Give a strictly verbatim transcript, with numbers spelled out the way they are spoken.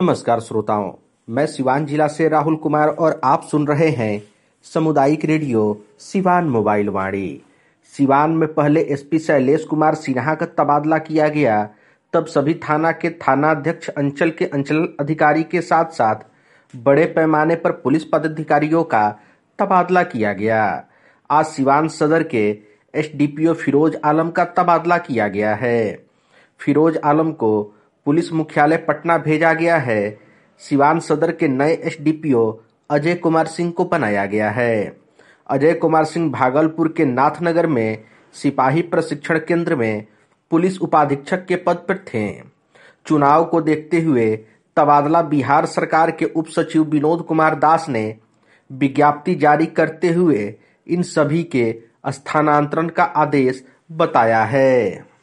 नमस्कार श्रोताओं, मैं सिवान जिला से राहुल कुमार और आप सुन रहे हैं सामुदायिक रेडियो सिवान मोबाइल वाणी। सिवान में पहले एसपी शैलेश कुमार सिन्हा का तबादला किया गया, तब सभी थाना के थानाध्यक्ष, अंचल के अंचल अधिकारी के साथ साथ बड़े पैमाने पर पुलिस पदाधिकारियों का तबादला किया गया। आज सिवान सदर के एसडीपीओ फिरोज आलम का तबादला किया गया है। फिरोज आलम को पुलिस मुख्यालय पटना भेजा गया है। सिवान सदर के नए एसडीपीओ अजय कुमार सिंह को बनाया गया है। अजय कुमार सिंह भागलपुर के नाथनगर में सिपाही प्रशिक्षण केंद्र में पुलिस उपाधीक्षक के पद पर थे। चुनाव को देखते हुए तबादला बिहार सरकार के उप सचिव विनोद कुमार दास ने विज्ञप्ति जारी करते हुए इन सभी के स्थानांतरण का आदेश बताया है।